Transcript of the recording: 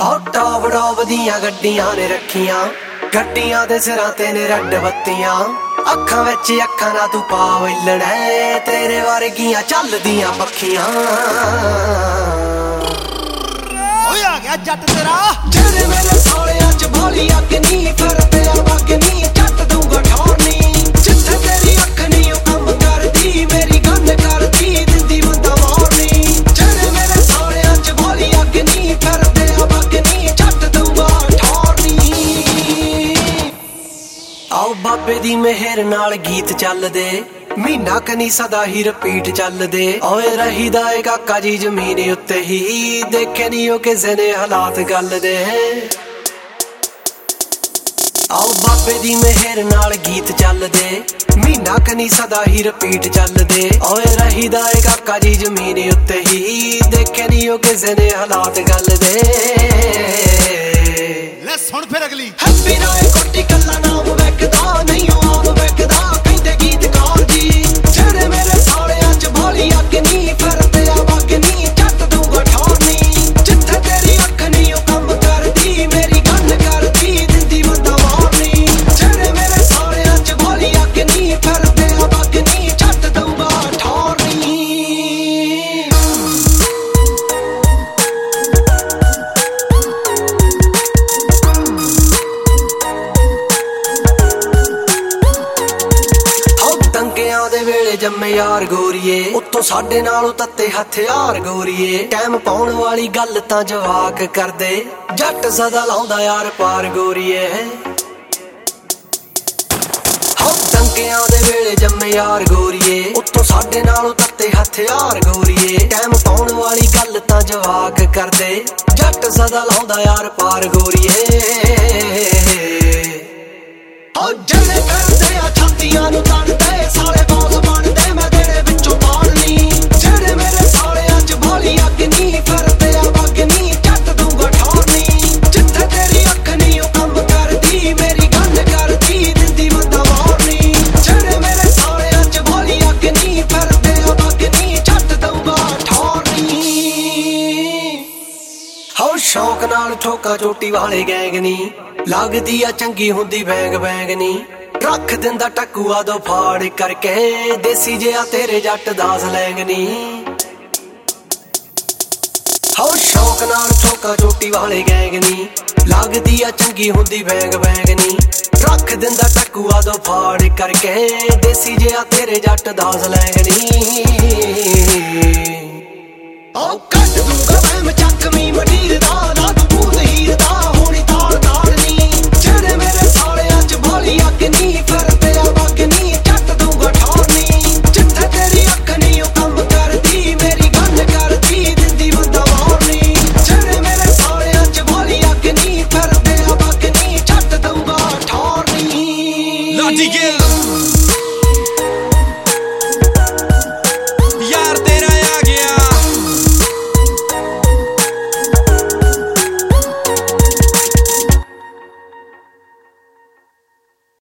Top top दियां गड्डियां ने रखियां, गड्डियां दे सिरां ते ने रड बत्तियां। अखां विच अखां ना तू पा वैलण है, तेरे वर्गियां चलदियां पक्खियां। ओए आ गया जट तेरा जेरे मेरे सालियां च भोली अग नी, फिरदे आ वग नी, जट दूंगा ठौरनी। जिथे तेरी अख नी ओ कम करदी, मेरी गन करदी, दिंदी बंदा मारनी। जेरे मेरे सालियां च भोली अग नी, फिरदे आ वग नी, जट दूंगा ठौरनी। आओ बाबे दी मेहर नाल गीत चलदे, महीना कनी सदा ही रिपीट चलदे। ओए रहीदा ए काका जी जमीन उत्ते ही, देखे नी ओ किसे ने हालात गल दे। आओ बाबे दी मेहर नाल गीत चलदे, महीना कनी सदा ही रिपीट चलदे। ओए रहीदा ए काका जी जमीन उत्ते ही, देखे नी ओ किसे ने हालात गल दे। ले सुन फिर अगली हैप्पी राय कोटी कल्ला नाम वैकदा, नहीं आम वैकदा कहंदे गीतकार जी। जेरे मेरे सालियां च भोली अग नी, फिरदे आ वग नी, जट दूंगा ठौरनी। जिथे तेरी अख नी ओ कम करदी, मेरी गन करदी, दिंदी बंदा मारनी। जेरे मेरे सालियां च भोली अग नी, फिरदे आ वग नी, जट दूंगा ठौरनी। दे वेले जम्मे यार गोरीए, उत्तों साडे नालों तत्ते हथियार गोरीए। टाइम पाउण वाली गल तां जवाक करदे, जट सदा लाउंदा यार पार गोरीए। दंगियां दे वेले जम्मे यार गोरीए, उत्तों साडे नालों तत्ते हथियार गोरीए। टाइम पाउण वाली गल तां जवाक करदे, जट सदा लाउंदा यार पार गोरीए। जड़े करदे आ छातियां नूं तड़दे, साले बॉस बनदे, मैं तेरे विचों पालनी। जेड़े मेरे सालियां च भोली अग नी, फिरदे आ वग नी, जट दूंगा ठौरनी। जिथे तेरी अख नी ओ कम करदी, मेरी गन करदी, दिंदी बंदा मारनी। जेड़े मेरे सालियां च भोली अग नी, फिरदे आ वग नी, जट दूंगा ठौरनी। हो शौक नाल ठोका चोटी वाले गैंग नी, लगदी आ चंगी हुंदी बैंग बैंग नी। रख दिंदा टकुआ दो फाड़ करके, देसी जिहा तेरे जट दास लैंगनी। हो शौक नाल ठोका चोटी वाले गैंग नी, लगदी आ चंगी हुंदी बैंग बैंग नी। रख दिंदा टकुआ दो फाड़ करके, देसी जिहा तेरे जट दास लैंगनी। ओ कट दूंगा